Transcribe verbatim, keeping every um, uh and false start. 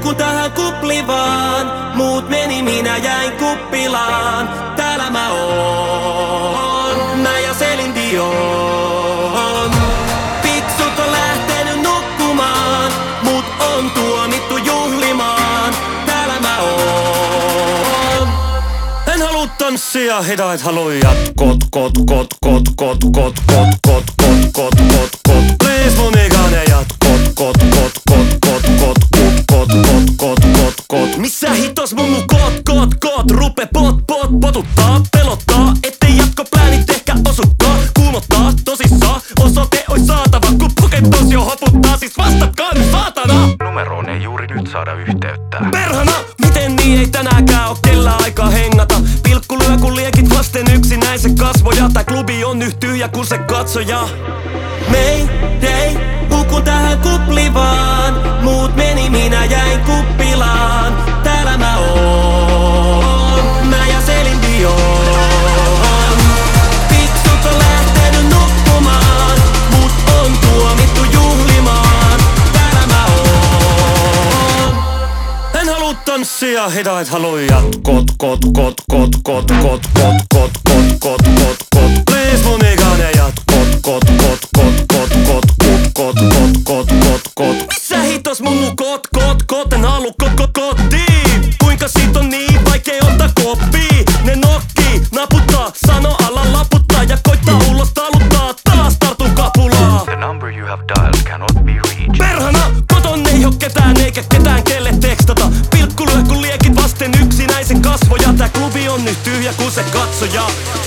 hukun tähän kuplivaan. Muut meni, minä jäin kuppilaan. Täällä mä oon, mä ja Celine Dion. Fiksut on lähtenyt nukkumaan, mut on tuomittu juhlimaan. Täällä mä oon. En haluu tanssia, heitä et haluu jatkot. Kot, kot, kot, kot, kot, kot, kot, kot, kot, kot, kot. Please mun ikane jatkot. Kot, kot, kot, kot, kot, kot, kot, kot, kot, kot, kot. Missä hitos mummu kot, kot, kot. Rupe pot, pot, potuttaa, pelottaa. Ettei jatkoplänit ehkä osukkaa. Kuumottaa tosissaan, osoite ois saatava. Kun poketos jo hoputtaa, siis vastatkaa nyt saatana. Numeroon ei juuri nyt saada yhteyttä. Perhana, miten niin ei tänäänkään oo kellään aikaa hengata. Pilkku lyö kun liekit vasten yksinäisen kasvoja. Tää klubi on nyt tyhjä kun se katsoja. Mayday, hukun tähän kuplivaan. Muut meni, minä jäin kuppilaan. Täällä mä oon, mä ja Celine Dion. Fiksut on lähtenyt nukkumaan, mut on tuomittu juhlimaan. Täällä mä oon. En haluu tanssia, heitä et haluu jatkot. Kot, kot, kot, kot, kot, kot, kot, kot, kot, kot, kot. Please mun ikane jatkot. Kot, kot, kot, kot, kot, kot, kot, kot, kot, kot. Missä hitos mummu kot, kot, kot, en haluu kot, kot, kotiin. Kuinka sit on niin vaikee ottaa koppii? Ne nokkii, naputtaa, sano ala laputtaa ja koittaa ulos taluttaa. Taas tartun kapulaa. The number you have dialed cannot be reached. Perhana, koton ei oo ketään eikä ketään kelle tekstata. Pilkku lyö kun liekit vasten yksinäisen kasvoja. Tää klubi on nyt tyhjä kun se katsoja.